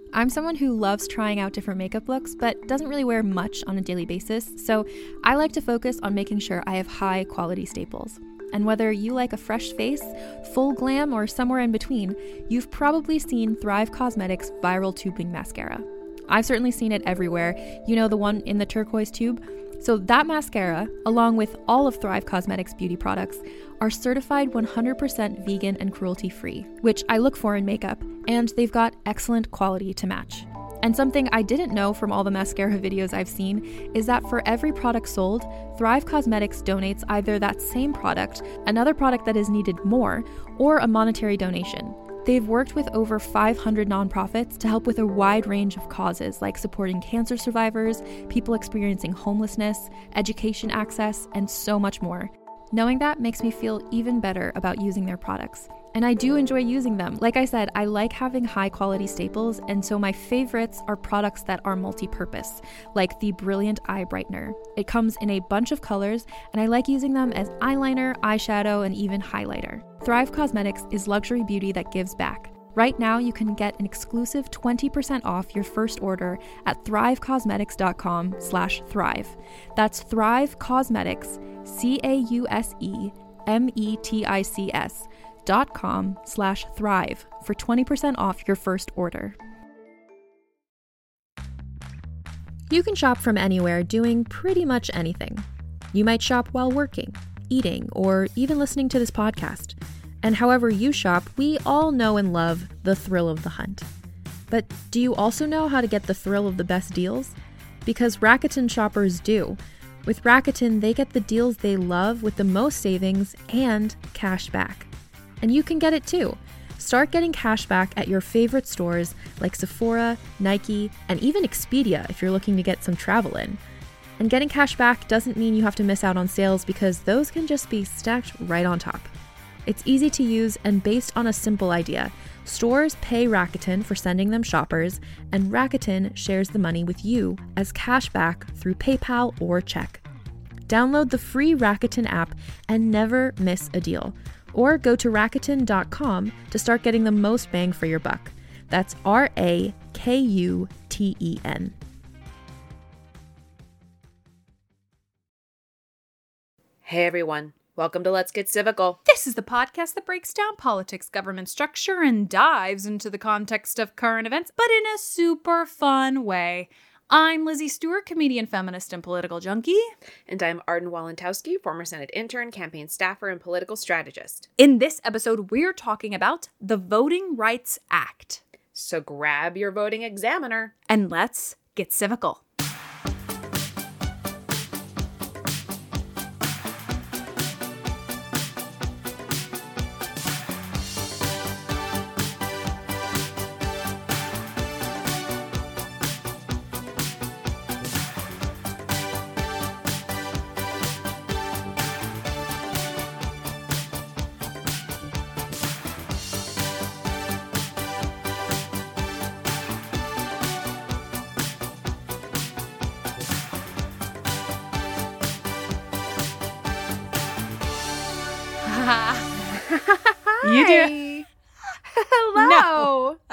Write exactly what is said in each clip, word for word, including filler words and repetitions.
I'm someone who loves trying out different makeup looks, but doesn't really wear much on a daily basis, so I like to focus on making sure I have high quality staples. And whether you like a fresh face, full glam, or somewhere in between, you've probably seen Thrive Causemetics Viral Tubing Mascara. I've certainly seen it everywhere. You know, the one in the turquoise tube? So that mascara, along with all of Thrive Causemetics beauty products, are certified one hundred percent vegan and cruelty-free, which I look for in makeup, and they've got excellent quality to match. And something I didn't know from all the mascara videos I've seen is that for every product sold, Thrive Causemetics donates either that same product, another product that is needed more, or a monetary donation. They've worked with over five hundred nonprofits to help with a wide range of causes like supporting cancer survivors, people experiencing homelessness, education access, and so much more. Knowing that makes me feel even better about using their products. And I do enjoy using them. Like I said, I like having high quality staples, and so my favorites are products that are multi-purpose, like the Brilliant Eye Brightener. It comes in a bunch of colors, and I like using them as eyeliner, eyeshadow, and even highlighter. Thrive Causemetics is luxury beauty that gives back. Right now, you can get an exclusive twenty percent off your first order at thrivecausemetics.com slash thrive. That's Thrive Causemetics, C A U S E M E T I C S dot com slash thrive for twenty percent off your first order. You can shop from anywhere doing pretty much anything. You might shop while working, eating, or even listening to this podcast. And however you shop, we all know and love the thrill of the hunt. But do you also know how to get the thrill of the best deals? Because Rakuten shoppers do. With Rakuten, they get the deals they love with the most savings and cash back. And you can get it too. Start getting cash back at your favorite stores like Sephora, Nike, and even Expedia if you're looking to get some travel in. And getting cash back doesn't mean you have to miss out on sales, because those can just be stacked right on top. It's easy to use and based on a simple idea. Stores pay Rakuten for sending them shoppers, and Rakuten shares the money with you as cash back through PayPal or check. Download the free Rakuten app and never miss a deal. Or go to Rakuten dot com to start getting the most bang for your buck. That's R A K U T E N. Hey everyone, welcome to Let's Get Civical. This is the podcast that breaks down politics, government structure, and dives into the context of current events, but in a super fun way. I'm Lizzie Stewart, comedian, feminist, and political junkie. And I'm Arden Walentowski, former Senate intern, campaign staffer, and political strategist. In this episode, we're talking about the Voting Rights Act. So grab your voting examiner. And let's get civical. You do. Hello. No.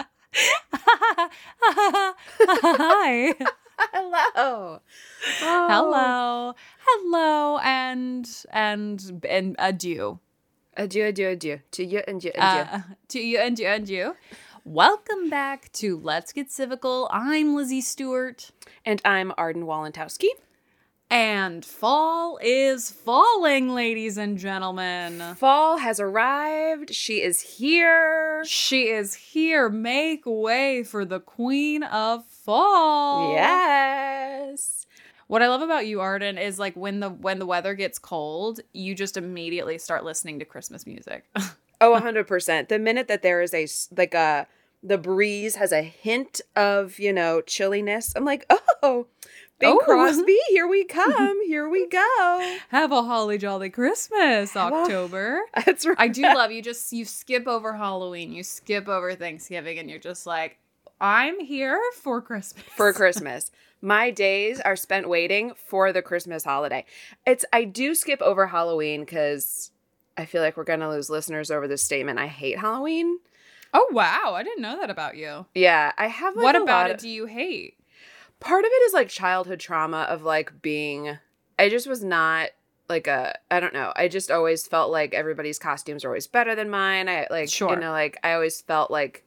Hi. Hello. Oh. Hello. Hello. And and and adieu. Adieu, adieu, adieu. To you and you and you. Uh, to you and you and you. Welcome back to Let's Get Civical. I'm Lizzie Stewart. And I'm Arden Walentowski. And fall is falling, ladies and gentlemen. Fall has arrived. She is here. She is here. Make way for the queen of fall. Yes. What I love about you, Arden, is like when the when the weather gets cold, you just immediately start listening to Christmas music. Oh, one hundred percent. The minute that there is a, like a, the breeze has a hint of, you know, chilliness, I'm like, oh, Bing oh. Crosby, here we come. Here we go. Have a holly jolly Christmas, October. That's right. I do love you. Just, you skip over Halloween, you skip over Thanksgiving, and you're just like, I'm here for Christmas. For Christmas. My days are spent waiting for the Christmas holiday. It's, I do skip over Halloween because I feel like we're going to lose listeners over this statement. I hate Halloween. Oh, wow. I didn't know that about you. Yeah, I have like What a about lot it of, do you hate? part of it is like childhood trauma of like being, I just was not like a, I don't know. I just always felt like everybody's costumes are always better than mine. I like, Sure. you know, like I always felt like,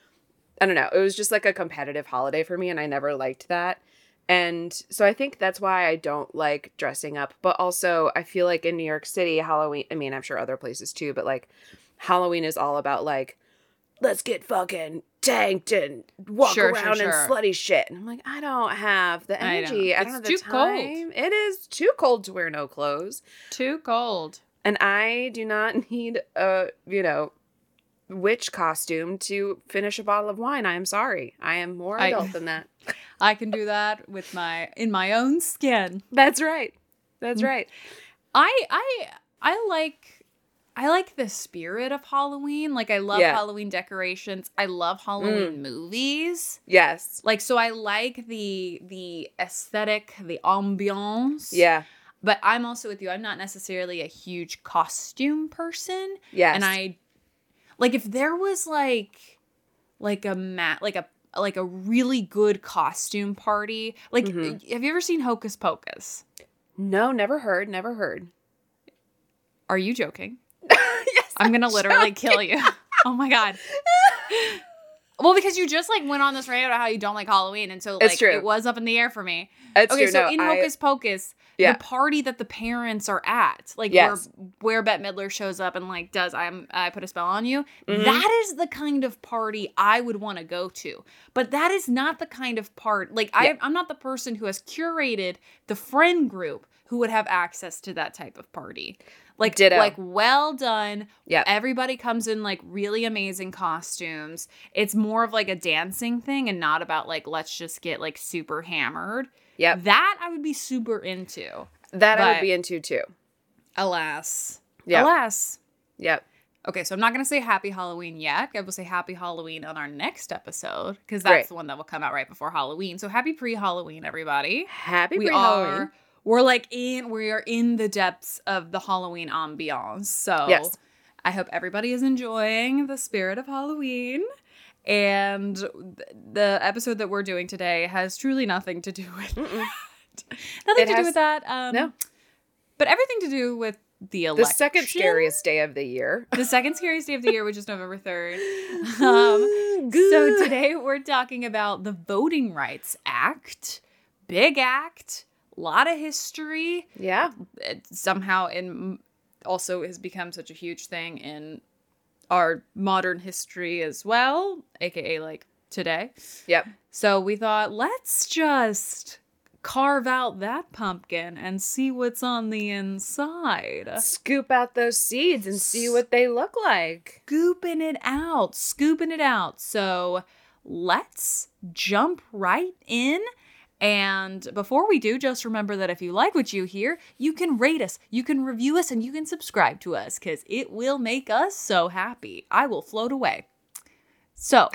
I don't know. It was just like a competitive holiday for me and I never liked that. And so I think that's why I don't like dressing up. But also I feel like in New York City, Halloween, I mean, I'm sure other places too, but like Halloween is all about like, let's get fucking tanked and walk Sure, around sure, in sure. slutty shit. And I'm like, I don't have the I energy. don't. I don't, It's have the too cold. time. It is too cold to wear no clothes. Too cold. And I do not need a, you know, witch costume to finish a bottle of wine. I am sorry. I am more I- adult than that. I can do that with my in my own skin. That's right. That's right. I I I like I like the spirit of Halloween. Like I love Yeah. Halloween decorations. I love Halloween movies. Yes. Like so I like the the aesthetic, the ambiance. Yeah. But I'm also with you. I'm not necessarily a huge costume person. Yes. And I like if there was like like a mat like a like a really good costume party. Like Mhm. have you ever seen Hocus Pocus? No, never heard. Never heard. Are you joking? Yes. I'm gonna literally kill you. Oh my god. Well, because you just like went on this rant about how you don't like Halloween, and so It's like true. it was up in the air for me. It's Okay, true. so No, in I- Hocus Pocus, Yeah. the party that the parents are at, like Yes. where where Bette Midler shows up and like does I'm I put a spell on you. Mhm. That is the kind of party I would want to go to. But that is not the kind of part like I Yeah. I'm not the person who has curated the friend group who would have access to that type of party. Like Ditto. like well done. Yep. Everybody comes in like really amazing costumes. It's more of like a dancing thing and not about like let's just get like super hammered. Yep. That I would be super into. That I would but- be into too. Alas. Yep. Alas. Yep. Okay, so I'm not going to say Happy Halloween yet. I will say Happy Halloween on our next episode because that's Great. the one that will come out right before Halloween. So happy pre-Halloween, everybody. Happy We pre-Halloween. are we're like in we are in the depths of the Halloween ambiance. So Yes. I hope everybody is enjoying the spirit of Halloween. And th- the episode that we're doing today has truly nothing to do with Mm-mm. that. Nothing It to has- do with that. Um, No. But everything to do with the election. The second scariest day of the year. The second scariest day of the year, which is November third. Um, so today we're talking about the Voting Rights Act. Big act. A lot of history. Yeah. It somehow in also has become such a huge thing in our modern history as well, aka like today. Yep. So we thought, let's just carve out that pumpkin and see what's on the inside. Scoop out those seeds and see what they look like. Scooping it out, scooping it out. So let's jump right in. And before we do, just remember that if you like what you hear, you can rate us, you can review us, and you can subscribe to us because it will make us so happy. I will float away. So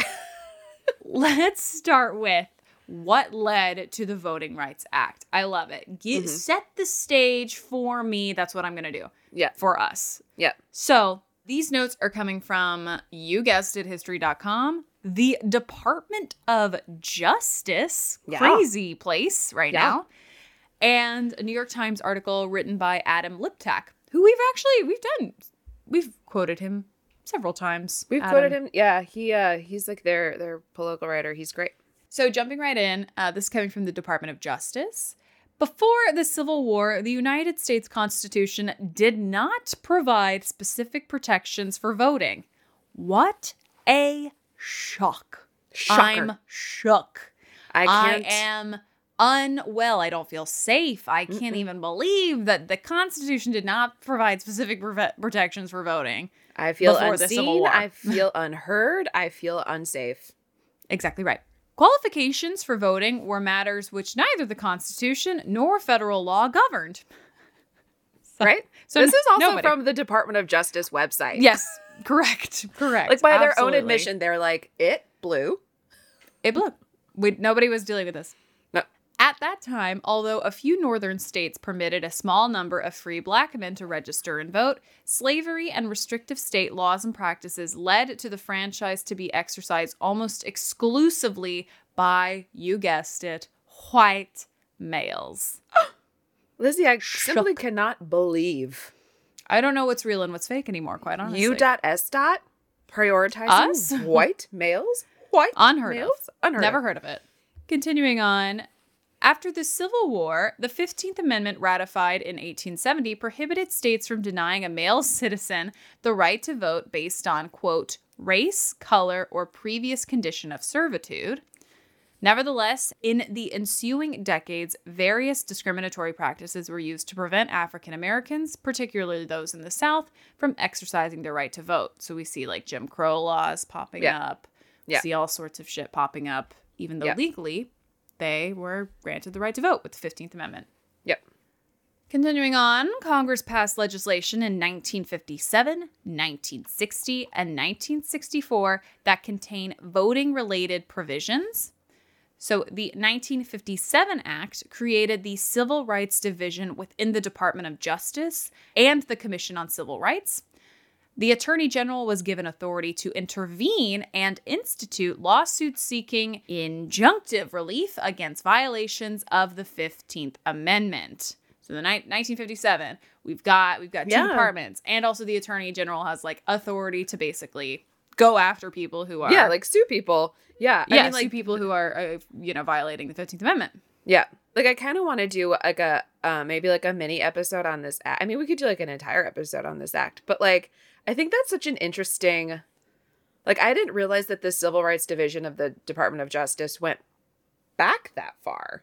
let's start with what led to the Voting Rights Act. I love it. Get, Mhm. Set the stage for me. That's what I'm going to do Yeah. for us. Yep. So these notes are coming from, you guessed it, history dot com, the Department of Justice, Yeah. crazy place right Yeah. now, and a New York Times article written by Adam Liptak, who we've actually, we've done, we've quoted him several times. We've Adam. quoted him. Yeah. He uh he's like their their political writer. He's great. So jumping right in, uh, this is coming from the Department of Justice. Before the Civil War, the United States Constitution did not provide specific protections for voting. What a shock. Shocker. I'm shook. I I can't. am unwell. I don't feel safe. I can't Mm-mm. even believe that the Constitution did not provide specific preve- protections for voting. I feel before the Civil unseen. War. I feel unheard. I feel unsafe. Exactly right. Qualifications for voting were matters which neither the Constitution nor federal law governed. So- Right? So this is also nobody. from the Department of Justice website. Yes, correct, correct. Like by their Absolutely. own admission, they're like, it blew. It blew. We, nobody was dealing with this. No. At that time, although a few northern states permitted a small number of free black men to register and vote, slavery and restrictive state laws and practices led to the franchise to be exercised almost exclusively by, you guessed it, white males. Lizzie, I simply cannot believe. I don't know what's real and what's fake anymore, quite honestly. U.S. prioritizing Us? white males? White Unheard males? of. Unheard Never of. heard of it. Continuing on, after the Civil War, the fifteenth Amendment ratified in eighteen seventy prohibited states from denying a male citizen the right to vote based on, quote, race, color, or previous condition of servitude. Nevertheless, in the ensuing decades, various discriminatory practices were used to prevent African Americans, particularly those in the South, from exercising their right to vote. So we see like Jim Crow laws popping Yeah. up. We Yeah. see all sorts of shit popping up, even though Yeah. legally they were granted the right to vote with the fifteenth Amendment. Yep. Continuing on, Congress passed legislation in nineteen fifty-seven, nineteen sixty, and nineteen sixty-four that contain voting-related provisions. So the nineteen fifty-seven Act created the Civil Rights Division within the Department of Justice and the Commission on Civil Rights. The Attorney General was given authority to intervene and institute lawsuits seeking injunctive relief against violations of the fifteenth Amendment. So the ni- nineteen fifty-seven, we've got we've got two Yeah. departments, and also the Attorney General has like authority to basically go after people who are Yeah, like sue people. Yeah. I yeah, mean, sue like, people who are uh, you know violating the fifteenth Amendment. yeah. Like, I kind of want to do like a, uh, maybe like a mini episode on this act. I mean, we could do like an entire episode on this act, but like, I think that's such an interesting, like, I didn't realize that the Civil Rights Division of the Department of Justice went back that far.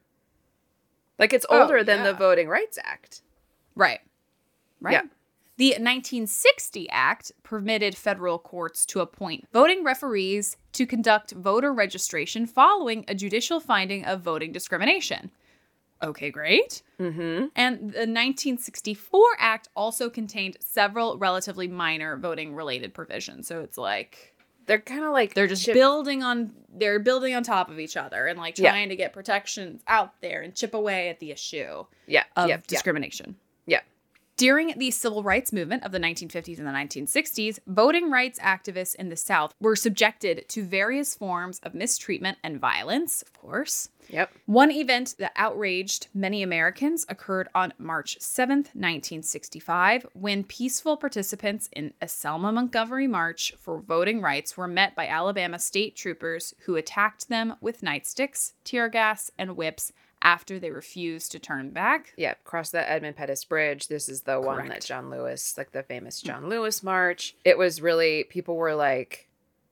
Like, it's Oh, older than the yeah. Voting Rights Act. Right. Right. Yeah. The nineteen sixty Act permitted federal courts to appoint voting referees to conduct voter registration following a judicial finding of voting discrimination. Okay, great. Mm-hmm. And the nineteen sixty-four Act also contained several relatively minor voting-related provisions. So it's like They're kind of like they're just chip- building on they're building on top of each other and like Yeah. trying to get protections out there and chip away at the issue yeah, of yep, yeah, discrimination. yeah. During the civil rights movement of the nineteen fifties and the nineteen sixties, voting rights activists in the South were subjected to various forms of mistreatment and violence, of course. Yep. One event that outraged many Americans occurred on March seventh, nineteen sixty-five, when peaceful participants in a Selma Montgomery march for voting rights were met by Alabama state troopers who attacked them with nightsticks, tear gas, and whips after they refused to turn back. Yeah, cross the Edmund Pettus Bridge. This is the one that Correct. John Lewis, like the famous John Lewis March. It was really, people were like,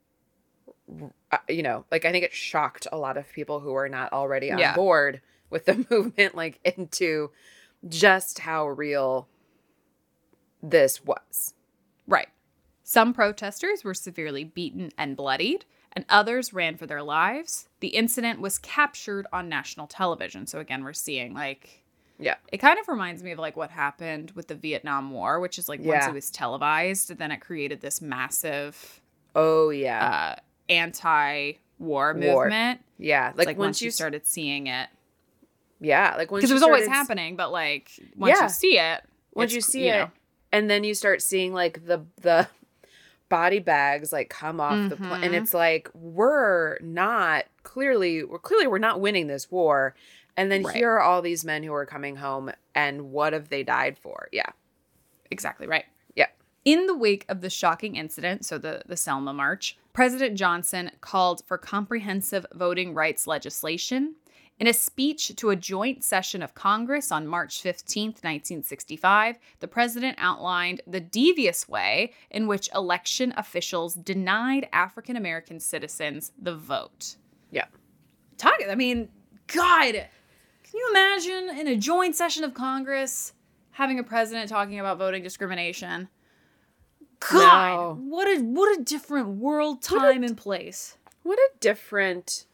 uh, you know, like I think it shocked a lot of people who were not already on Yeah. board with the movement, like into just how real this was. Right. Some protesters were severely beaten and bloodied, and others ran for their lives. The incident was captured on national television. So again, we're seeing like, Yeah. it kind of reminds me of like what happened with the Vietnam War, which is like once Yeah. it was televised, then it created this massive Oh, yeah. uh, anti-war War. movement. yeah. It's Like, Like, once, once you you started seeing it, yeah. Like once because it you was always started- happening, but like once Yeah. you see it, Once it's, you see it, know, and then you start seeing like the the body bags like come off the plane, and Mhm. it's like we're not clearly we're clearly we're not winning this war, and then Right. here are all these men who are coming home, and what have they died for? Yeah, exactly right. yeah, In the wake of the shocking incident, so the, the Selma March, President Johnson called for comprehensive voting rights legislation. In a speech to a joint session of Congress on March fifteenth, nineteen sixty-five, the president outlined the devious way in which election officials denied African American citizens the vote. yeah. Talk, I mean, God, can you imagine in a joint session of Congress having a president talking about voting discrimination? God, No. what a what a different world, What a time, d- and place. What a different,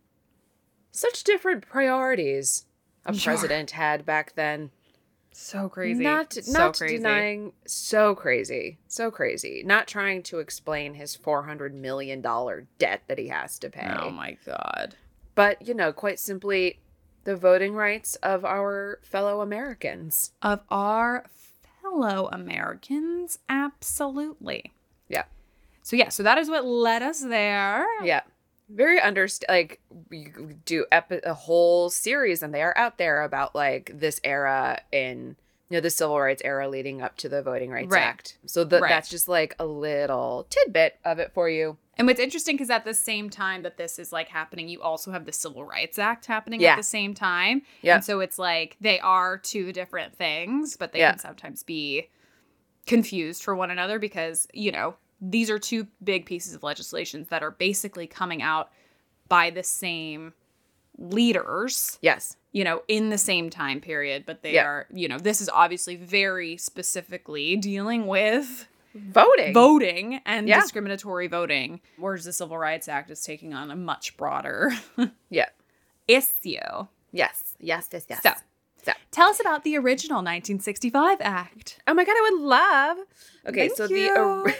such different priorities a Sure. president had back then. So crazy. Not so not crazy. denying, so crazy, so crazy. Not trying to explain his four hundred million dollar debt that he has to pay. Oh my God. But, you know, quite simply the voting rights of our fellow Americans. Of our fellow Americans, absolutely. Yeah. So yeah, so that is what led us there. Yeah. Very underst like we do epi- a whole series, and they are out there about like this era in, you know, the civil rights era leading up to the Voting Rights Right. Act. So the, Right. that's just like a little tidbit of it for you. And what's interesting is at the same time that this is like happening, you also have the Civil Rights Act happening Yeah. at the same time. Yeah. And so it's like they are two different things, but they Yeah. can sometimes be confused for one another because, you know, these are two big pieces of legislation that are basically coming out by the same leaders, Yes. you know, in the same time period. But they Yeah. are, you know, this is obviously very specifically dealing with Voting. voting and Yeah. discriminatory voting, whereas the Civil Rights Act is taking on a much broader Yeah. issue. Yes. Yes. Yes. Yes. So, So. tell us about the original nineteen sixty-five Act. Oh my God, I would love. Okay, Thank so you. the. Or-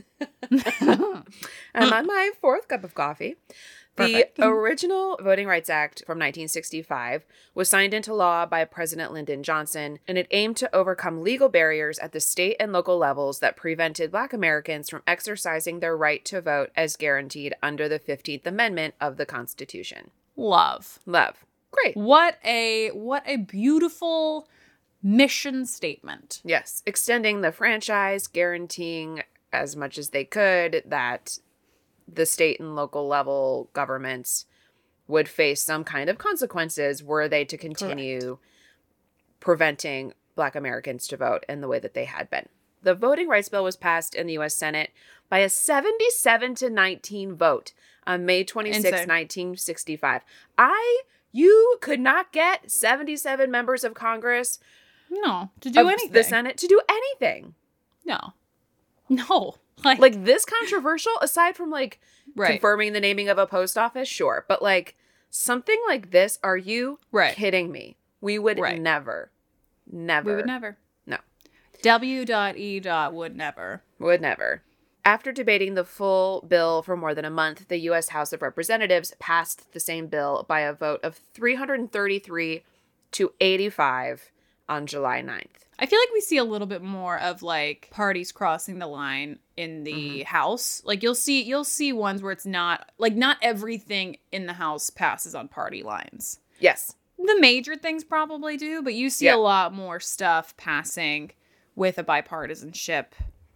I'm on my fourth cup of coffee. The Perfect. original Voting Rights Act from nineteen sixty-five was signed into law by President Lyndon Johnson, and it aimed to overcome legal barriers at the state and local levels that prevented Black Americans from exercising their right to vote as guaranteed under the fifteenth Amendment of the Constitution. Love. Love. Great. What a what a beautiful mission statement. Yes. Extending the franchise, guaranteeing as much as they could that the state and local level governments would face some kind of consequences were they to continue preventing Black Americans to vote in the way that they had been. The Voting Rights Bill was passed in the U S Senate by a seventy-seven to nineteen vote on May twenty-sixth, Insane. nineteen sixty-five. I, you could not get seventy-seven members of Congress No, to do of anything. the Senate to do anything. No. No. Like, Like this controversial, aside from like right. confirming the naming of a post office, sure. But like something like this, are you Right. kidding me? We would Right. never, never. We would never. No. W E would never. Would never. After debating the full bill for more than a month, the U S House of Representatives passed the same bill by a vote of three hundred thirty-three to eighty-five on July ninth. I feel like we see a little bit more of like parties crossing the line in the Mm-hmm. House. Like you'll see you'll see ones where it's not like not everything in the House passes on party lines. Yes. The major things probably do, but you see Yeah. a lot more stuff passing with a bipartisanship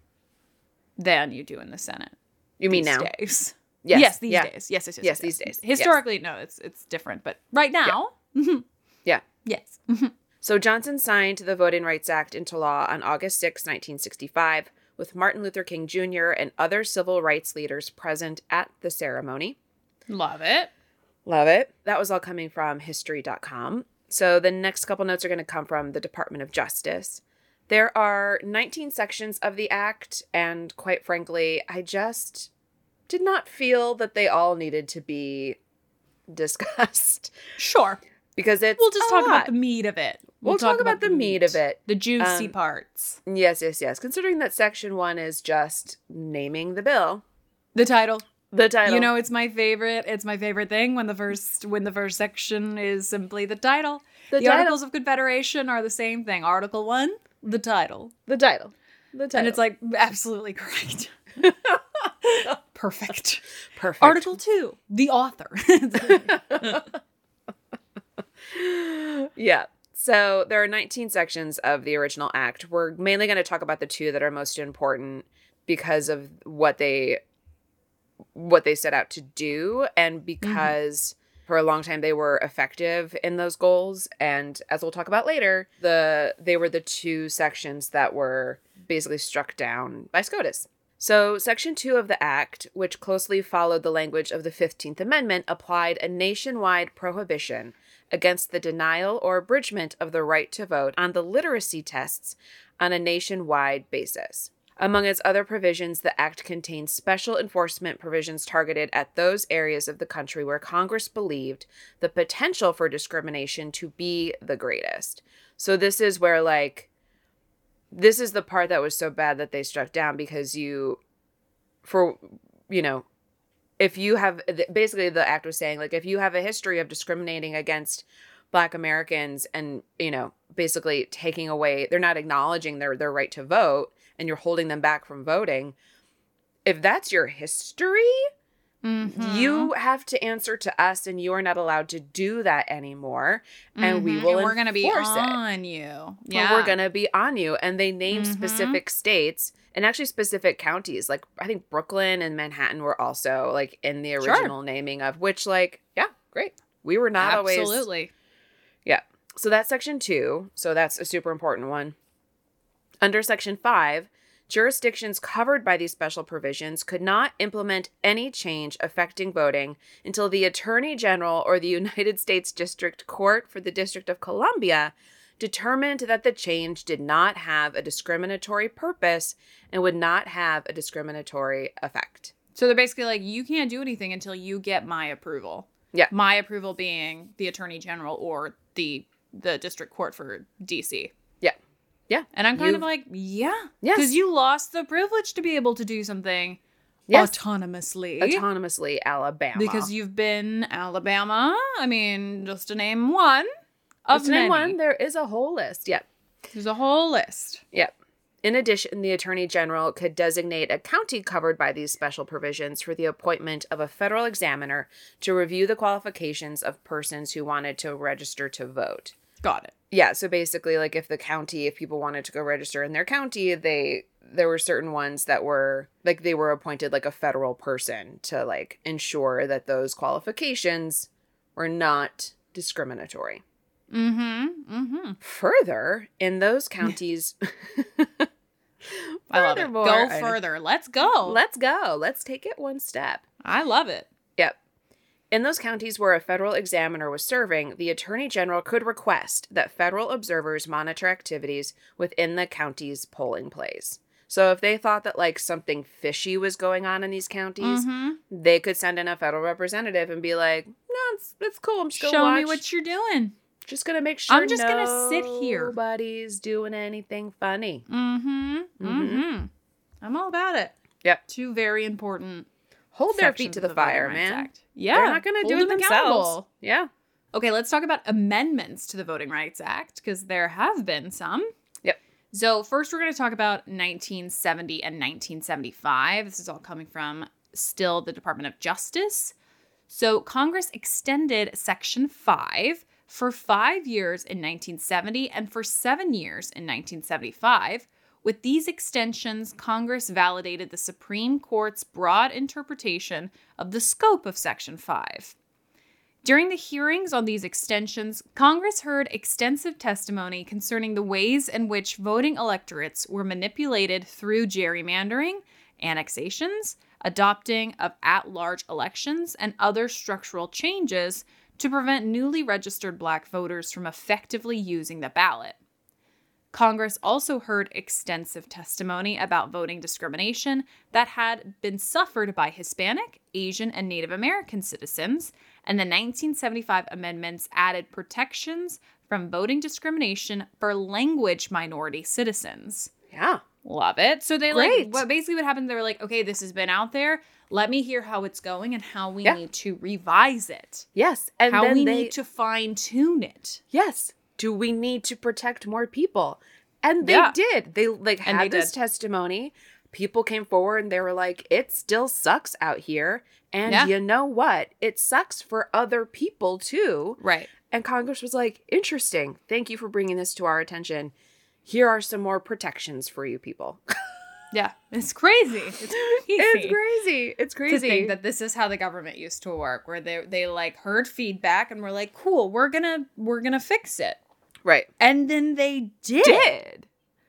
than you do in the Senate. You mean these now? Days. Yes. Yes, these Yeah. days. Yes, yes, yes. Yes, these days. Yes. Historically, no, it's it's different, but right now, Yeah. yes. So Johnson signed the Voting Rights Act into law on August sixth, nineteen sixty-five, with Martin Luther King Junior and other civil rights leaders present at the ceremony. Love it. Love it. That was all coming from history dot com. So the next couple notes are going to come from the Department of Justice. There are nineteen sections of the act, and quite frankly, I just did not feel that they all needed to be discussed Sure. because it's We'll just a talk lot. about the meat of it. We'll talk about the meat of it. The juicy Um, parts. Yes, yes, yes. Considering that section one is just naming the bill, The title. the title. You know, it's my favorite. It's my favorite thing when the first when the first section is simply the title. The The, title. Articles of Confederation are the same thing. Article one, the title. the title, the title, And it's like absolutely correct. Perfect. perfect. Article two, the author. Yeah. So there are nineteen sections of the original act. We're mainly going to talk about the two that are most important because of what they what they set out to do and because for a long time they were effective in those goals, and as we'll talk about later, the they were the two sections that were basically struck down by SCOTUS. So Section two of the Act, which closely followed the language of the fifteenth Amendment, applied a nationwide prohibition against the denial or abridgment of the right to vote on the literacy tests on a nationwide basis. Among its other provisions, the Act contains special enforcement provisions targeted at those areas of the country where Congress believed the potential for discrimination to be the greatest. So this is where, like, this is the part that was so bad that they struck down because you, for, you know, if you have, basically the act was saying, like, if you have a history of discriminating against Black Americans and, you know, basically taking away, they're not acknowledging their, their right to vote, and you're holding them back from voting. If that's your history, mm-hmm. you have to answer to us, and you are not allowed to do that anymore. And mm-hmm. we will and we're going to be on it. you. Yeah. We're going to be on you. And they named mm-hmm. specific states and actually specific counties. Like, I think Brooklyn and Manhattan were also, like, in the original sure. naming of, which, like, yeah, great. We were not Absolutely. always. Absolutely. Yeah. So that's section two. So that's a super important one. Under section five, jurisdictions covered by these special provisions could not implement any change affecting voting until the Attorney General or the United States District Court for the District of Columbia determined that the change did not have a discriminatory purpose and would not have a discriminatory effect. So they're basically like, you can't do anything until you get my approval. Yeah. My approval being the Attorney General or the the District Court for D C. Yeah. Yeah. And I'm kind You've, of like, yeah. Yes. Because you lost the privilege to be able to do something yes. autonomously. Autonomously, Alabama. Because you've been Alabama. I mean, just to name one of just to many. name one, there is a whole list. Yep. There's a whole list. Yep. In addition, the Attorney General could designate a county covered by these special provisions for the appointment of a federal examiner to review the qualifications of persons who wanted to register to vote. Got it. Yeah, so basically, like, if the county, if people wanted to go register in their county, they, there were certain ones that were, like, they were appointed, like, a federal person to, like, ensure that those qualifications were not discriminatory. Mm-hmm. Mm-hmm. Further, in those counties... I love it. Go further. Let's go. Let's go. Let's take it one step. I love it. Yep. In those counties where a federal examiner was serving, the Attorney General could request that federal observers monitor activities within the county's polling place. So if they thought that, like, something fishy was going on in these counties, mm-hmm. they could send in a federal representative and be like, no, it's, it's cool. I'm just going to Show watch. me what you're doing. Just going to make sure I'm just going to sit here. Nobody's doing anything funny. Mm-hmm. Mm-hmm. Mm-hmm. I'm all about it. Yep. Two very important Hold their feet to the, the fire, man. Act. Yeah. They're not going to do it themselves. Yeah. Okay, let's talk about amendments to the Voting Rights Act, because there have been some. Yep. So first we're going to talk about nineteen seventy and nineteen seventy-five. This is all coming from still the Department of Justice. So Congress extended Section five for five years in nineteen seventy and for seven years in nineteen seventy-five. With these extensions, Congress validated the Supreme Court's broad interpretation of the scope of Section five. During the hearings on these extensions, Congress heard extensive testimony concerning the ways in which voting electorates were manipulated through gerrymandering, annexations, adopting of at-large elections, and other structural changes to prevent newly registered Black voters from effectively using the ballot. Congress also heard extensive testimony about voting discrimination that had been suffered by Hispanic, Asian, and Native American citizens, and the nineteen seventy-five amendments added protections from voting discrimination for language minority citizens. Yeah. Love it. So they Great. like, what basically what happened, they were like, okay, this has been out there. Let me hear how it's going and how we yeah. need to revise it. Yes. And how then we they, need to fine tune it. Yes. Do we need to protect more people? And they yeah. did. They like had they this did. testimony. People came forward and they were like, it still sucks out here. And yeah. you know what? It sucks for other people too. Right. And Congress was like, interesting. Thank you for bringing this to our attention. Here are some more protections for you people. Yeah. It's crazy. It's crazy. It's crazy. It's crazy. To think that this is how the government used to work, where they they like heard feedback and were like, cool, we're gonna we're gonna fix it. Right. And then they did. Did.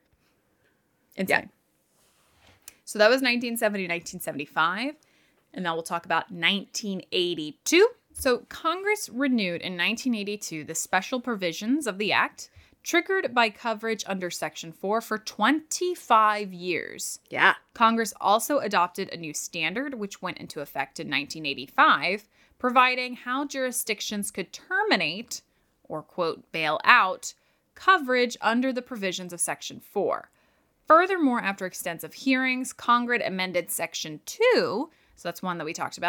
Insane. Yeah. So that was nineteen seventy, nineteen seventy-five. And now we'll talk about nineteen eighty-two. So Congress renewed in nineteen eighty-two the special provisions of the act, triggered by coverage under Section four for twenty-five years. Yeah. Congress also adopted a new standard, which went into effect in nineteen eighty-five, providing how jurisdictions could terminate or, quote, bail out coverage under the provisions of Section four. Furthermore, after extensive hearings, Congress amended Section two, so that's one that we talked about,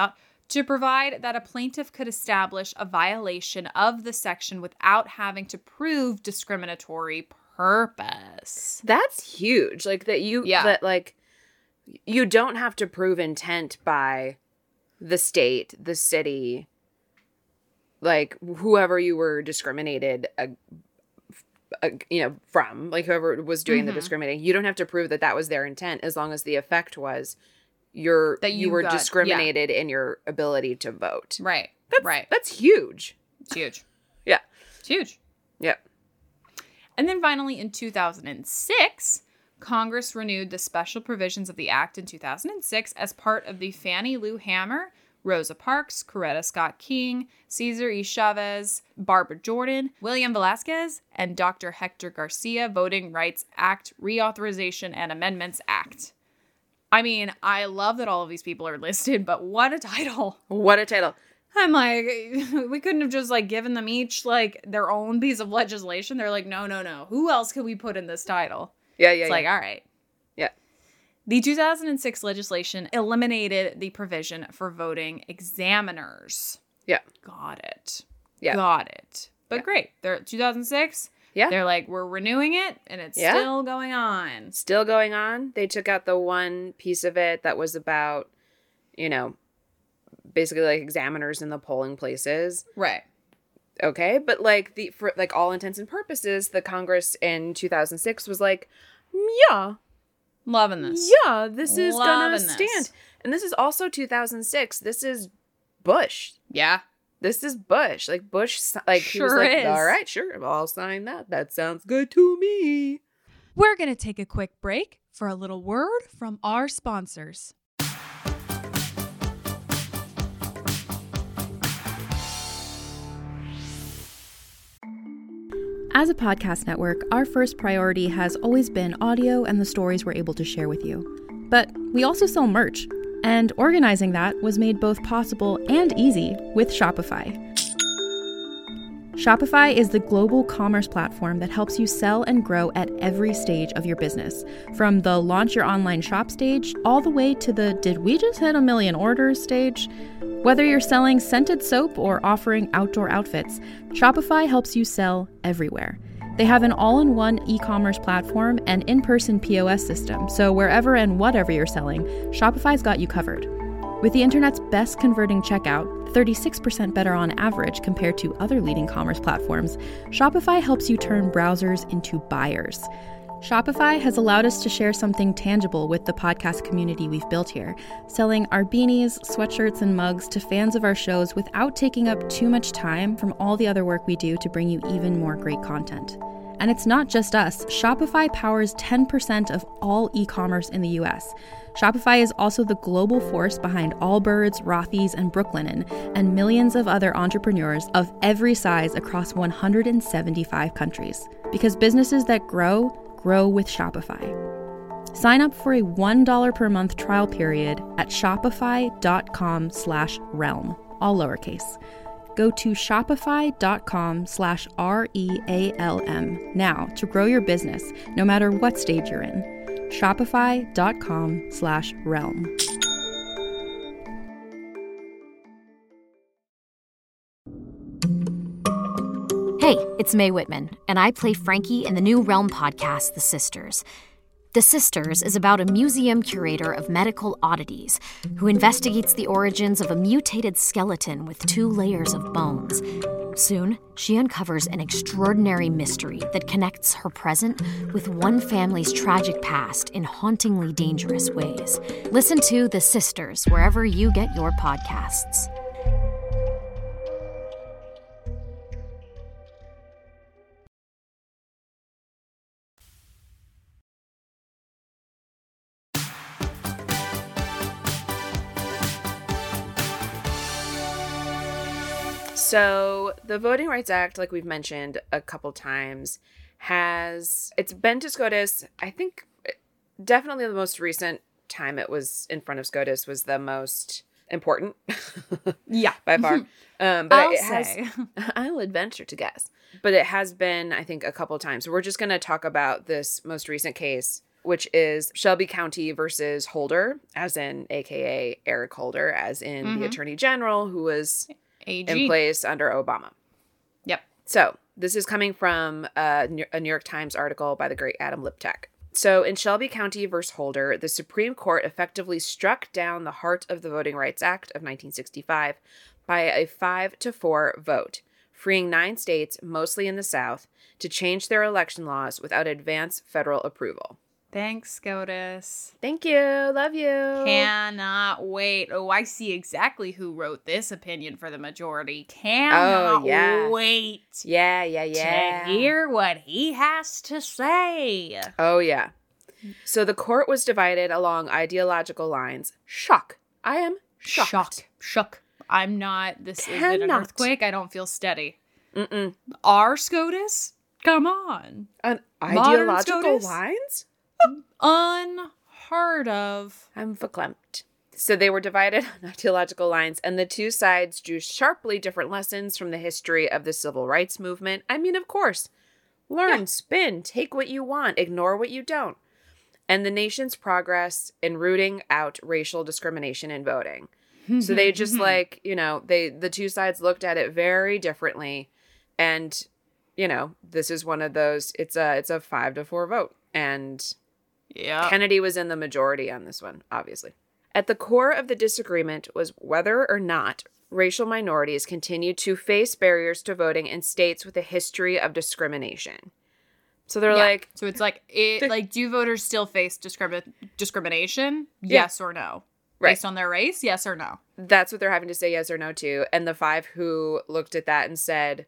to provide that a plaintiff could establish a violation of the section without having to prove discriminatory purpose. That's huge. Like that you Yeah. that like you don't have to prove intent by the state, the city, like whoever you were discriminated uh, uh, you know from, like whoever was doing Mm-hmm. the discriminating. You don't have to prove that that was their intent as long as the effect was you're That you, you were got- discriminated in your ability to vote. Right. That's, right. That's huge. It's huge. Yeah. It's huge. Yeah. And then finally, in two thousand six, Congress renewed the special provisions of the Act in two thousand six as part of the Fannie Lou Hamer, Rosa Parks, Coretta Scott King, Cesar E. Chavez, Barbara Jordan, William Velasquez, and Doctor Hector Garcia Voting Rights Act Reauthorization and Amendments Act. I mean, I love that all of these people are listed, but what a title. What a title. I'm like, we couldn't have just like given them each like their own piece of legislation. They're like, no, no, no. Who else can we put in this title? Yeah, yeah, It's yeah. like, all right. Yeah. The two thousand six legislation eliminated the provision for voting examiners. Yeah. Got it. Yeah. Got it. But Yeah. great. They're two thousand six. Yeah. They're like, we're renewing it and it's Yeah. still going on. Still going on. They took out the one piece of it that was about, you know, basically like examiners in the polling places. Right. Okay, but like the for like all intents and purposes, the Congress in two thousand six was like, yeah, Loving this. yeah, this is gonna Loving this. stand. And this is also two thousand six. This is Bush. Yeah. This is Bush. Like Bush, si- like he was Sure like, is. all right, sure, I'll sign that. That sounds good to me. We're going to take a quick break for a little word from our sponsors. As a podcast network, our first priority has always been audio and the stories we're able to share with you. But we also sell merch, and organizing that was made both possible and easy with Shopify. Shopify is the global commerce platform that helps you sell and grow at every stage of your business, from the launch your online shop stage all the way to the did we just hit a million orders stage. Whether you're selling scented soap or offering outdoor outfits, Shopify helps you sell everywhere. They have an all-in-one e-commerce platform and in-person P O S system, so wherever and whatever you're selling, Shopify's got you covered. With the internet's best converting checkout, thirty-six percent better on average compared to other leading commerce platforms, Shopify helps you turn browsers into buyers. Shopify has allowed us to share something tangible with the podcast community we've built here, selling our beanies, sweatshirts, and mugs to fans of our shows without taking up too much time from all the other work we do to bring you even more great content. And it's not just us. Shopify powers ten percent of all e-commerce in the U S. Shopify is also the global force behind Allbirds, Rothy's, and Brooklinen, and millions of other entrepreneurs of every size across one hundred seventy-five countries. Because businesses that grow, grow with Shopify. Sign up for a one dollar per month trial period at shopify.com slash realm, all lowercase. Go to shopify.com slash R-E-A-L-M now to grow your business, no matter what stage you're in. Shopify.com slash realm. Hey, it's Mae Whitman, and I play Frankie in the new Realm podcast, The Sisters. The Sisters is about a museum curator of medical oddities who investigates the origins of a mutated skeleton with two layers of bones. Soon, she uncovers an extraordinary mystery that connects her present with one family's tragic past in hauntingly dangerous ways. Listen to The Sisters wherever you get your podcasts. So the Voting Rights Act, like we've mentioned a couple times, has it's been to SCOTUS. I think definitely the most recent time it was in front of SCOTUS was the most important. Yeah. by far. Um, but I'll it has. say. I'll adventure to guess, but it has been, I think, a couple times. We're just going to talk about this most recent case which is Shelby County versus Holder, as in A K A Eric Holder, as in Mhm. the Attorney General who was A G. in place under Obama. Yep. So this is coming from a, a New York Times article by the great Adam Liptak. So in Shelby County versus Holder, the Supreme Court effectively struck down the heart of the Voting Rights Act of nineteen sixty-five by a five to four vote, freeing nine states, mostly in the South, to change their election laws without advance federal approval. Thanks, SCOTUS. Thank you. Love you. Cannot wait. Oh, I see exactly who wrote this opinion for the majority. Cannot Oh, yeah. wait Yeah, yeah, yeah. to hear what he has to say. Oh, yeah. So the court was divided along ideological lines. Shock. I am shocked. Shock. Shook. I'm not. This isn't an Cannot. earthquake. I don't feel steady. Mm-mm. Our SCOTUS? Come on. On Modern ideological SCOTUS? lines? Unheard of. I'm verklempt. So they were divided on ideological lines, and the two sides drew sharply different lessons from the history of the civil rights movement. I mean, of course. Learn, Yeah. spin, take what you want, ignore what you don't. And the nation's progress in rooting out racial discrimination in voting. So they just like, you know, they the two sides looked at it very differently. And, you know, this is one of those, it's a it's a five to four vote. And Yeah. Kennedy was in the majority on this one, obviously. At the core of the disagreement was whether or not racial minorities continued to face barriers to voting in states with a history of discrimination. So they're Yeah. like, So it's like, it, They- like, do voters still face discrimi- discrimination? Yeah. Yes or no? Right. Based on their race? Yes or no? that's what they're having to say yes or no to. And the five who looked at that and said,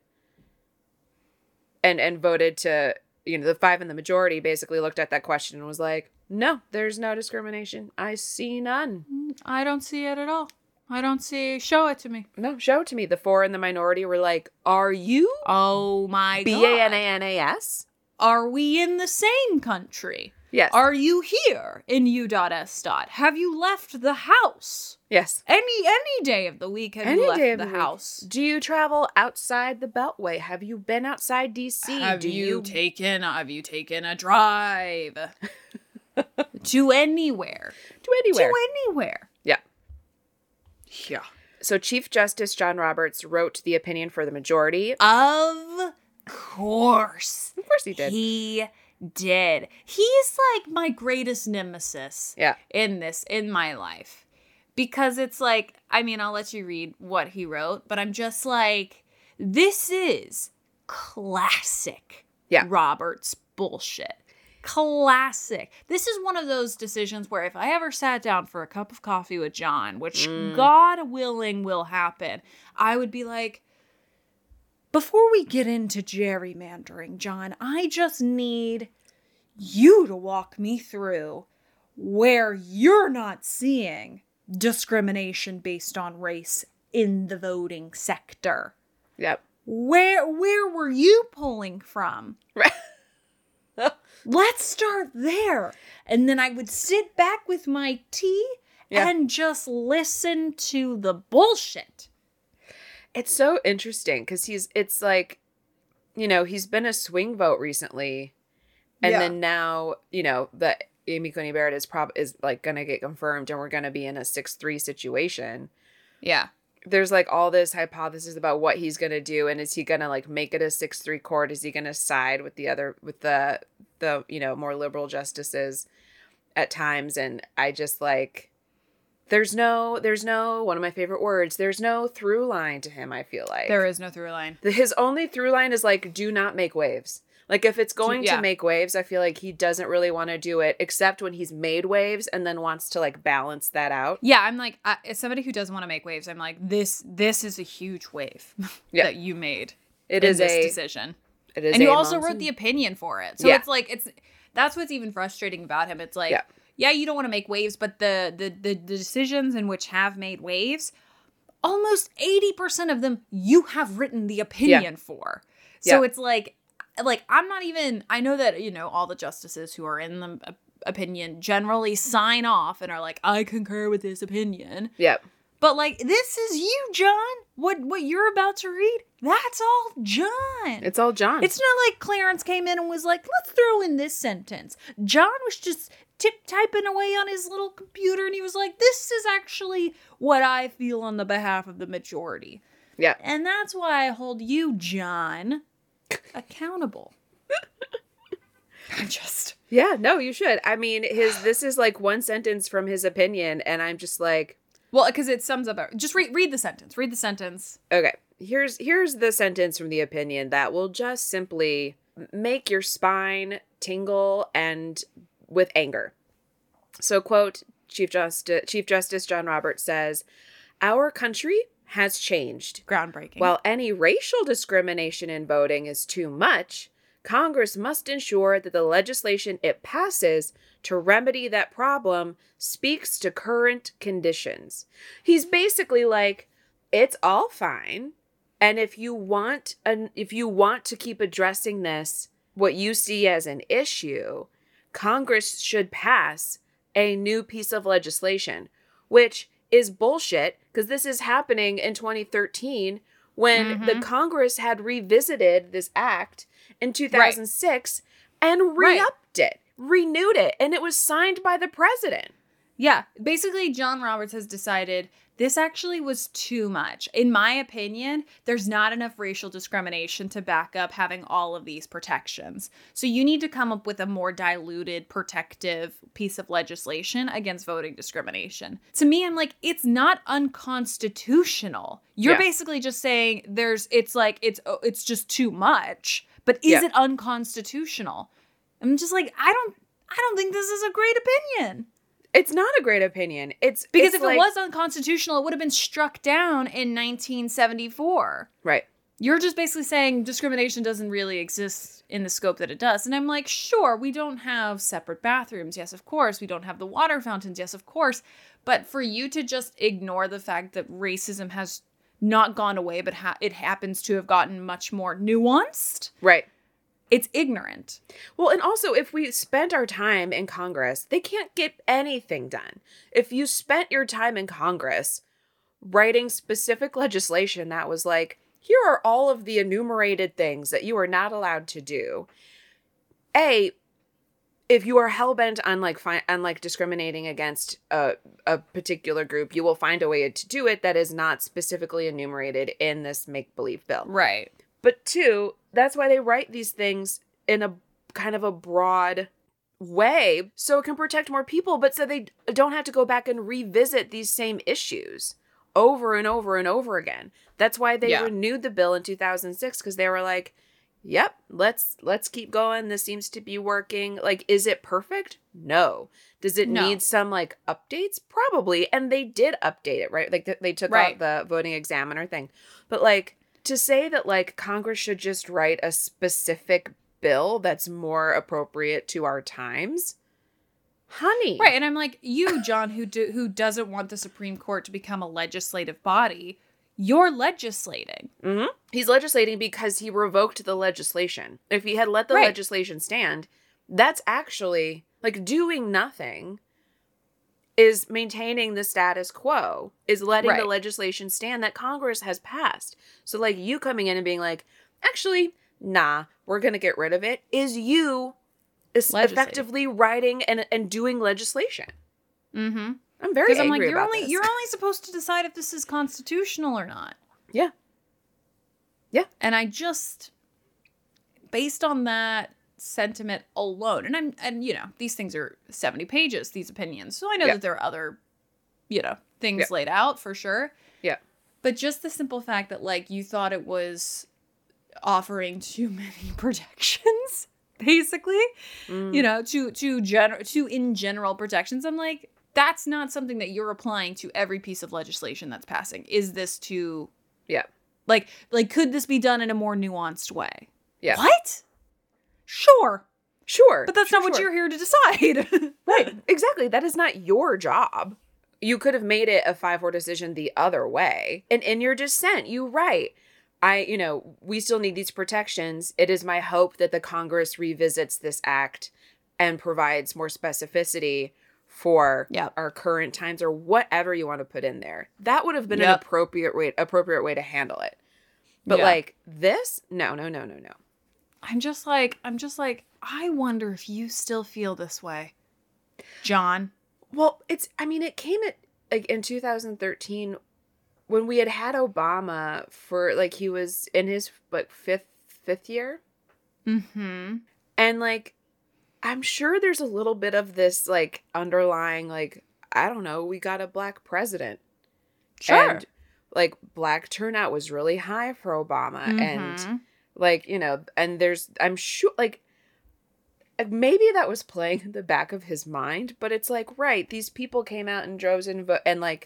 and and voted to, you know, the five in the majority basically looked at that question and was like, no, there's no discrimination. I see none. I don't see it at all. I don't see. Show it to me. No, show it to me. The four in the minority were like, are you Oh my B god. A N A N A S? Are we in the same country? Yes. Are you here in U.S. Have you left the house? yes. Any any day of the week have Any you left day of the the week. hous? Do you travel outside the Beltway? Have you been outside D C? Have Do you, taken have you taken a drive to anywhere? to anywhere? To anywhere. Yeah. Yeah. So Chief Justice John Roberts wrote the opinion for the majority. Of course. Of course he did. He did. He's like my greatest nemesis yeah. in this, in my life. Because it's like, I mean, I'll let you read what he wrote, but I'm just like, this is classic Yeah. Roberts bullshit. Classic. This is one of those decisions where if I ever sat down for a cup of coffee with John, which Mm. God willing will happen, I would be like, before we get into gerrymandering, John, I just need you to walk me through where you're not seeing discrimination based on race in the voting sector. Yep. Where where were you pulling from? Right. Let's start there. And then I would sit back with my tea Yeah. and just listen to the bullshit. It's so interesting because he's, it's like, you know, he's been a swing vote recently. And Yeah. then now, you know, the Amy Coney Barrett is prob is like going to get confirmed and we're going to be in a six three situation. Yeah. There's like all this hypothesis about what he's going to do. And is he going to like make it a six three court? Is he going to side with the other, with the, the, you know, more liberal justices at times? And I just like, there's no, there's no, one of my favorite words, there's no through line to him, I feel like. There is no through line. The- His only through line is like, do not make waves. Like if it's going Yeah. to make waves, I feel like he doesn't really want to do it except when he's made waves and then wants to like balance that out. Yeah, I'm like, I, as somebody who doesn't want to make waves, I'm like, this this is a huge wave Yeah. that you made It in is this a decision. It is And you a also monsoon. wrote the opinion for it. So Yeah. it's like, it's that's what's even frustrating about him. It's like, Yeah. yeah, you don't want to make waves, but the, the, the, the decisions in which have made waves, almost eighty percent of them you have written the opinion for. So Yeah. it's like, like, I'm not even, I know that, you know, all the justices who are in the uh, opinion generally sign off and are like, I concur with this opinion. Yep. But, like, this is you, John. What what you're about to read, that's all John. It's all John. It's not like Clarence came in and was like, let's throw in this sentence. John was just tip typing away on his little computer, and he was like, this is actually what I feel on the behalf of the majority. Yeah. And that's why I hold you, John, accountable. I'm just... Yeah, no, you should. I mean, his this is like one sentence from his opinion, and I'm just like... Well, because it sums up... Just read read the sentence. Read the sentence. Okay, here's here's the sentence from the opinion that will just simply make your spine tingle and with anger. So, quote, Chief Justice, Chief Justice John Roberts says, "Our country has changed. Groundbreaking. While any racial discrimination in voting is too much, Congress must ensure that the legislation it passes to remedy that problem speaks to current conditions." He's basically like, it's all fine. And if you want an, if you want to keep addressing this, what you see as an issue, Congress should pass a new piece of legislation, which is bullshit, because this is happening in twenty thirteen when Mm-hmm. the Congress had revisited this act in two thousand six right. and Right. re-upped it, renewed it, and it was signed by the president. Yeah, basically John Roberts has decided this actually was too much. In my opinion, there's not enough racial discrimination to back up having all of these protections. So you need to come up with a more diluted, protective piece of legislation against voting discrimination. To me, I'm like, it's not unconstitutional. You're Yeah. basically just saying there's, it's like, it's it's just too much. But is Yeah. it unconstitutional? I'm just like, I don't, I don't think this is a great opinion. It's not a great opinion. It's Because it's if like, it was unconstitutional, it would have been struck down in nineteen seventy-four. right. You're just basically saying discrimination doesn't really exist in the scope that it does. And I'm like, sure, we don't have separate bathrooms. Yes, of course. We don't have the water fountains. Yes, of course. But for you to just ignore the fact that racism has not gone away, but ha- it happens to have gotten much more nuanced, Right. it's ignorant. Well, and also, if we spent our time in Congress, they can't get anything done. If you spent your time in Congress writing specific legislation that was like, here are all of the enumerated things that you are not allowed to do. A, if you are hell-bent on like fi- on like discriminating against a, a particular group, you will find a way to do it that is not specifically enumerated in this make-believe bill. Right. But two, that's why they write these things in a kind of a broad way so it can protect more people, but so they don't have to go back and revisit these same issues over and over and over again. That's why they Yeah. renewed the bill in two thousand six, because they were like, yep, let's let's keep going. This seems to be working. Like, is it perfect? No. Does it No. need some like updates? Probably. And they did update it, right? Like th- they took Right. out the voting examiner thing. But like, to say that like Congress should just write a specific bill that's more appropriate to our times, honey. Right, and I'm like, you, John, who do, who doesn't want the Supreme Court to become a legislative body, you're legislating. Mm-hmm. He's legislating because he revoked the legislation. If he had let the Right. legislation stand, that's actually like doing nothing. Is maintaining the status quo, is letting the Right. legislation stand that Congress has passed. So like you coming in and being like, actually, nah, we're going to get rid of it, is you is Legislating. effectively writing and, and doing legislation. Mm-hmm. I'm very Because angry I'm like, you're about only this. you're only supposed to decide if this is constitutional or not. Yeah. Yeah. And I just, based on that sentiment alone, and I'm and you know these things are seventy pages, these opinions, so I know Yeah. that there are other, you know, things Yeah. laid out for sure. Yeah. But just the simple fact that like you thought it was offering too many protections, basically, Mm. you know, to to general to in general protections. I'm like, that's not something that you're applying to every piece of legislation that's passing. Is this too Yeah. like like could this be done in a more nuanced way? Yeah. What? Sure. Sure. But that's sure, not what sure. you're here to decide. Right. Exactly. That is not your job. You could have made it a five four decision the other way. And in your dissent, you write, I, you know, we still need these protections. It is my hope that the Congress revisits this act and provides more specificity for Yep. our current times, or whatever you want to put in there. That would have been an Yep. appropriate way appropriate way to handle it. But Yeah. like this, no, no, no, no, no. I'm just like, I'm just like, I wonder if you still feel this way, John. Well, it's, I mean, it came at, like, in two thousand thirteen when we had had Obama for, like, he was in his, like, fifth, fifth year. Mm-hmm. And, like, I'm sure there's a little bit of this, like, underlying, like, I don't know, we got a black president. Sure. And, like, black turnout was really high for Obama. Mhm. And, like, you know, and there's, I'm sure, like, maybe that was playing in the back of his mind, but it's like, right, these people came out in droves and, vo- and like,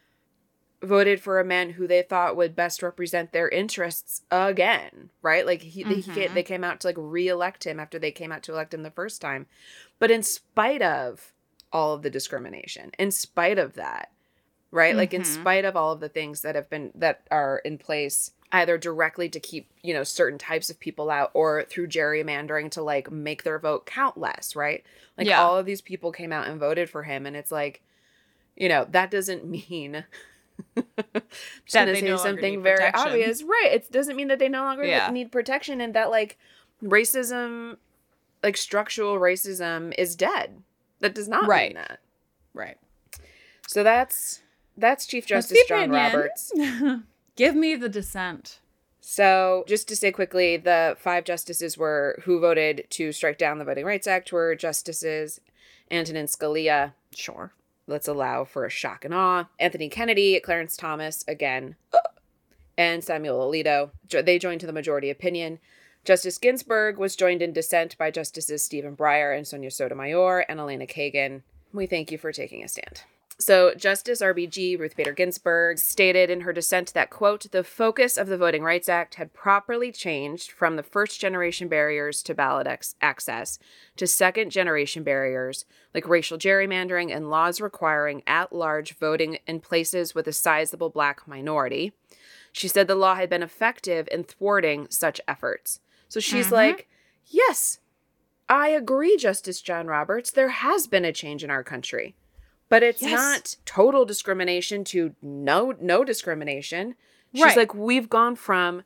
voted for a man who they thought would best represent their interests again, right? Like, he, Mhm. he they came out to, like, re-elect him after they came out to elect him the first time. But in spite of all of the discrimination, in spite of that, right? Like, in Mhm. spite of all of the things that have been, that are in place, either directly to keep, you know, certain types of people out, or through gerrymandering to, like, make their vote count less, right? Like, Yeah. all of these people came out and voted for him, and it's like, you know, that doesn't mean I'm just That gonna they say no longer something need very protection. obvious, right? It doesn't mean that they no longer Yeah. need protection, and that, like, racism, like, structural racism is dead. That does not Right. mean that. Right. So that's that's Chief That's Justice the John opinion. Roberts. Give me the dissent. So just to say quickly, the five justices were who voted to strike down the Voting Rights Act were Justices Antonin Scalia. Sure. Let's allow for a shock and awe. Anthony Kennedy, Clarence Thomas again, and Samuel Alito. Jo- They joined to the majority opinion. Justice Ginsburg was joined in dissent by Justices Stephen Breyer and Sonia Sotomayor and Elena Kagan. We thank you for taking a stand. So Justice R B G Ruth Bader Ginsburg stated in her dissent that, quote, the focus of the Voting Rights Act had properly changed from the first generation barriers to ballot ex- access to second generation barriers like racial gerrymandering and laws requiring at-large voting in places with a sizable black minority. She said the law had been effective in thwarting such efforts. So she's Mhm. like, yes, I agree, Justice John Roberts. There has been a change in our country. But it's Yes. not total discrimination to no no discrimination. She's Right. like, we've gone from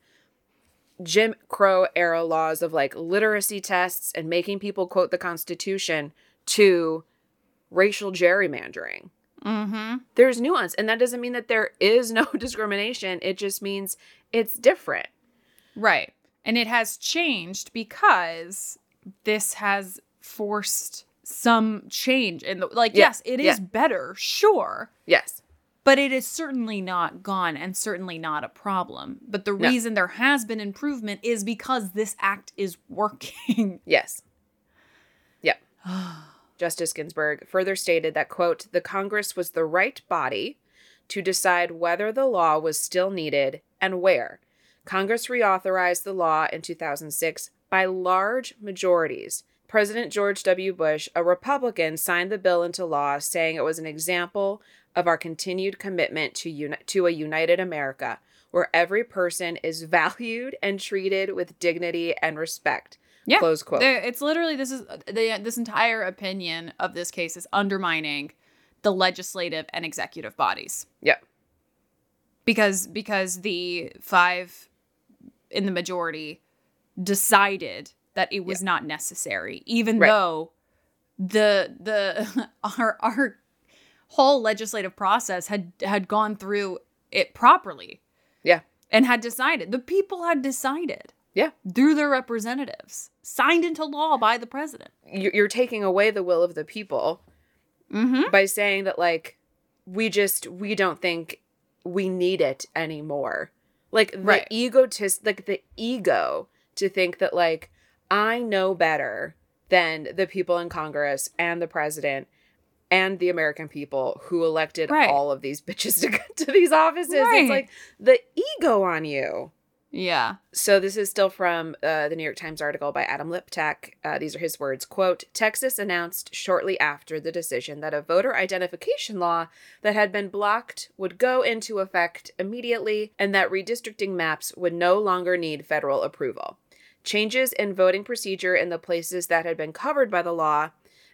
Jim Crow era laws of, like, literacy tests and making people quote the Constitution to racial gerrymandering. Mm-hmm. There's nuance, and that doesn't mean that there is no discrimination. It just means it's different. Right. And it has changed because this has forced some change in the, like, Yeah, yes, it is yeah. better, sure, Yes. but it is certainly not gone and certainly not a problem. But the No. reason there has been improvement is because this act is working. Yes. Yeah. Justice Ginsburg further stated that, quote, the Congress was the right body to decide whether the law was still needed and where. Congress reauthorized the law in two thousand six by large majorities. President George W. Bush, a Republican, signed the bill into law, saying it was an example of our continued commitment to uni- to a united America, where every person is valued and treated with dignity and respect. Yeah, Close quote. there- it's literally this is the, this entire opinion of this case is undermining the legislative and executive bodies Yep. because because the five in the majority decided that it was not necessary, even Right. though the the our our whole legislative process had had gone through it properly Yeah. and had decided. The people had decided. Yeah. Through their representatives, signed into law by the president. You- You're taking away the will of the people Mm-hmm. by saying that, like, we just, we don't think we need it anymore. Like, the Right. egotist, like, the ego to think that, like, I know better than the people in Congress and the president and the American people who elected Right. all of these bitches to get to these offices. Right. It's like the ego on you. Yeah. So this is still from uh, the New York Times article by Adam Liptak. Uh, these are his words, quote, Texas announced shortly after the decision that a voter identification law that had been blocked would go into effect immediately and that redistricting maps would no longer need federal approval. Changes in voting procedure in the places that had been covered by the law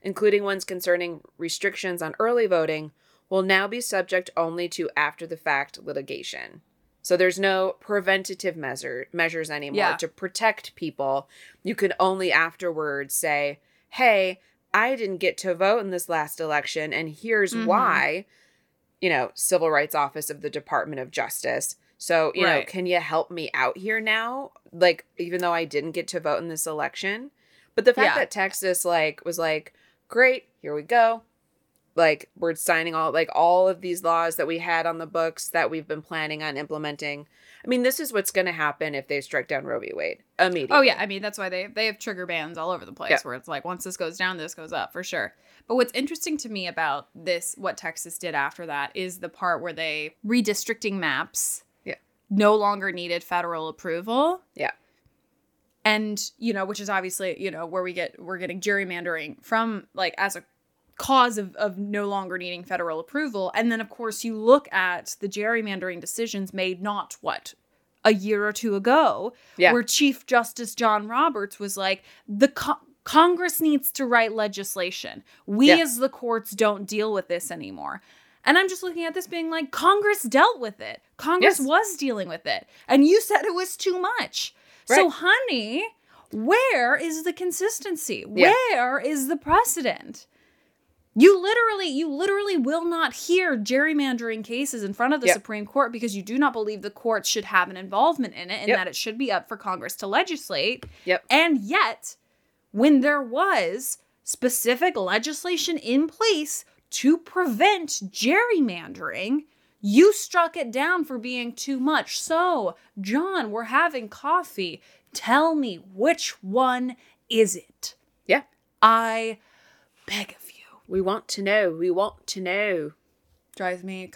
including ones concerning restrictions on early voting, will now be subject only to after-the-fact litigation. So there's no preventative measure, measures anymore Yeah. to protect people. You can only afterwards say, hey, I didn't get to vote in this last election, and here's Mhm. why. You know, Civil Rights Office of the Department of Justice. So, you Right. know, can you help me out here now? Like, even though I didn't get to vote in this election. But the fact Yeah. that Texas, like, was like, great, here we go. Like, we're signing all, like, all of these laws that we had on the books that we've been planning on implementing. I mean, this is what's going to happen if they strike down Roe v. Wade immediately. Oh, yeah. I mean, that's why they, they have trigger bans all over the place Yeah. where it's like, once this goes down, this goes up for sure. But what's interesting to me about this, what Texas did after that, is the part where they redistricting maps Yeah. no longer needed federal approval. Yeah. And, you know, which is obviously, you know, where we get, we're getting gerrymandering from, like, as a cause of, of no longer needing federal approval. And then, of course, you look at the gerrymandering decisions made not, what, a year or two ago, Yeah. where Chief Justice John Roberts was like, the co- Congress needs to write legislation. We Yeah. as the courts don't deal with this anymore. And I'm just looking at this being like, Congress dealt with it. Congress Yes. was dealing with it. And you said it was too much. So, Right. honey, where is the consistency? Yeah. Where is the precedent? You literally, you literally will not hear gerrymandering cases in front of the Yep. Supreme Court because you do not believe the courts should have an involvement in it and Yep. that it should be up for Congress to legislate. Yep. And yet, when there was specific legislation in place to prevent gerrymandering, you struck it down for being too much. So, John, we're having coffee. Tell me, which one is it? Yeah. I beg of you. We want to know. We want to know. Drives me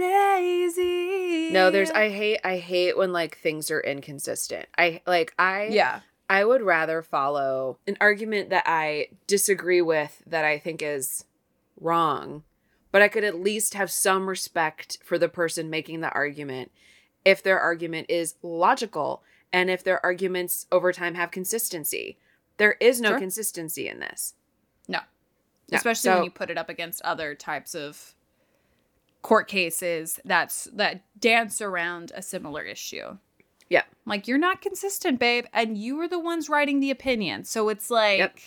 crazy. No, there's I hate I hate when like things are inconsistent. I like I Yeah. I would rather follow an argument that I disagree with that I think is wrong, but I could at least have some respect for the person making the argument if their argument is logical and if their arguments over time have consistency. There is no Sure. consistency in this. No. No, Especially so- when you put it up against other types of court cases that's that dance around a similar issue. Yeah. Like, you're not consistent, babe, and you are the ones writing the opinion. So it's like, Yep.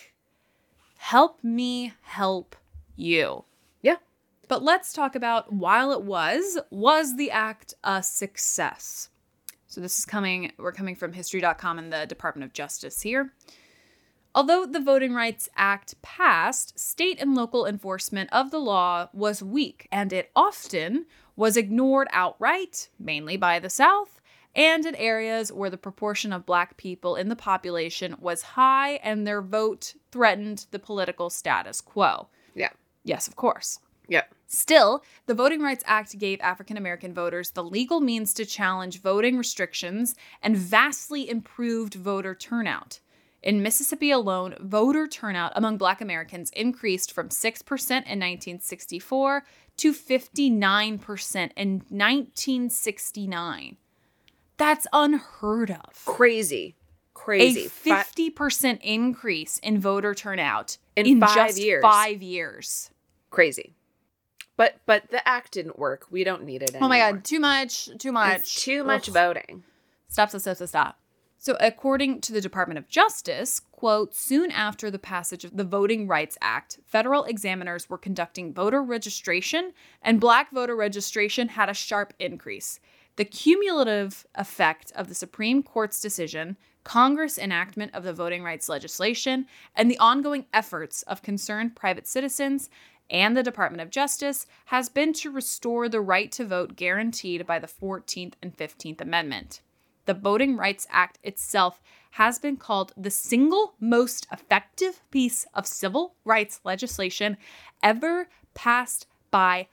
help me help you. Yeah. But let's talk about, while it was, was the act a success? So this is coming, we're coming from history dot com and the Department of Justice here. Although the Voting Rights Act passed, state and local enforcement of the law was weak, and it often was ignored outright, mainly by the South, and in areas where the proportion of Black people in the population was high and their vote threatened the political status quo. Yeah. Yes, of course. Yeah. Still, the Voting Rights Act gave African American voters the legal means to challenge voting restrictions and vastly improved voter turnout. In Mississippi alone, voter turnout among Black Americans increased from six percent in nineteen sixty-four to fifty-nine percent in nineteen sixty-nine. That's unheard of. Crazy. Crazy. A Fi- fifty percent increase in voter turnout In in, five just years. five years. Crazy. But but the act didn't work. We don't need it anymore. Oh my God, too much, too much. It's too much Ugh. voting. Stop, stop, stop, stop, stop. So according to the Department of Justice, quote, soon after the passage of the Voting Rights Act, federal examiners were conducting voter registration, and Black voter registration had a sharp increase. The cumulative effect of the Supreme Court's decision, Congress' enactment of the voting rights legislation, and the ongoing efforts of concerned private citizens and the Department of Justice has been to restore the right to vote guaranteed by the fourteenth and fifteenth Amendment. The Voting Rights Act itself has been called the single most effective piece of civil rights legislation ever passed by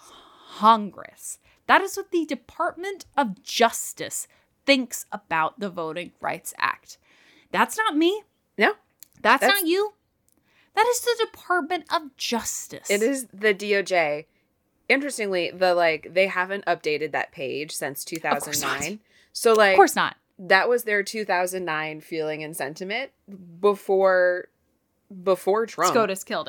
Congress. That is what the Department of Justice thinks about the Voting Rights Act. That's not me. No. That's, That's- not you. That is the Department of Justice. It is the D O J. Interestingly, the like they haven't updated that page since two thousand nine. So like Of course not. that was their two thousand nine feeling and sentiment before before Trump. SCOTUS killed it.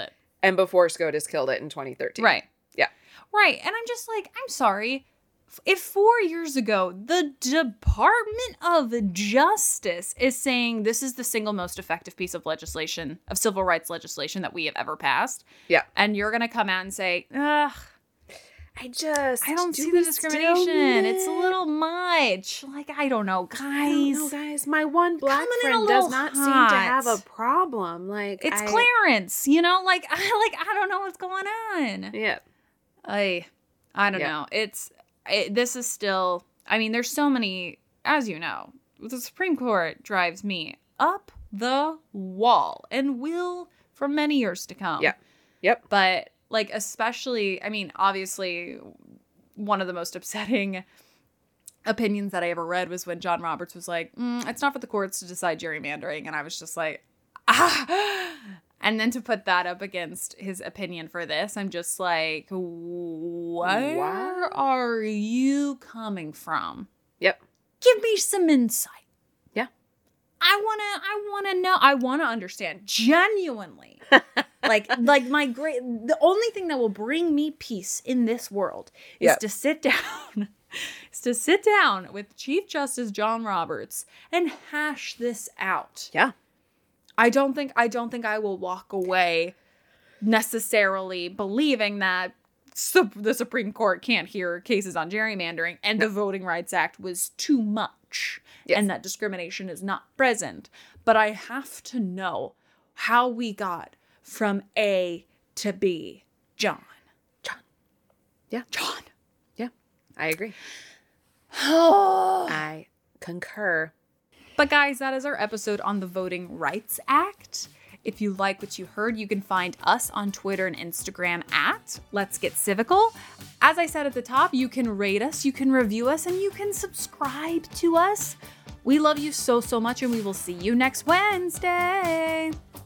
and before SCOTUS killed it in twenty thirteen. Right. Yeah. Right. And I'm just like, I'm sorry. If four years ago, the Department of Justice is saying this is the single most effective piece of legislation, of civil rights legislation that we have ever passed. Yeah. And you're going to come out and say, ugh, I just I don't do see we the still discrimination. need It's a it? little much. Like, I don't know, guys. I don't know, guys. My one black Coming in a friend does little not hot. seem to have a problem. Like It's I, Clarence, you know? Like, I like I don't know what's going on. Yeah. I I don't Yeah. know. It's it, this is still, I mean, there's so many, as you know, the Supreme Court drives me up the wall and will for many years to come. Yeah. Yep. But like, especially, I mean, obviously one of the most upsetting opinions that I ever read was when John Roberts was like, mm, it's not for the courts to decide gerrymandering. And I was just like, ah. And then to put that up against his opinion for this, I'm just like, where What? are you coming from? Yep. Give me some insight. Yeah. I want to I want to know. I want to understand genuinely. like like my great the only thing that will bring me peace in this world is Yep. to sit down is to sit down with Chief Justice John Roberts and hash this out. Yeah. I don't think I don't think I will walk away necessarily believing that su- the Supreme Court can't hear cases on gerrymandering and the Voting Rights Act was too much Yes. and that discrimination is not present. But I have to know how we got from A to B. John. John. Yeah. John. Yeah. I agree. Oh. I concur. But guys, that is our episode on the Voting Rights Act. If you like what you heard, you can find us on Twitter and Instagram at Let's Get Civical. As I said at the top, you can rate us, you can review us, and you can subscribe to us. We love you so, so much, and we will see you next Wednesday.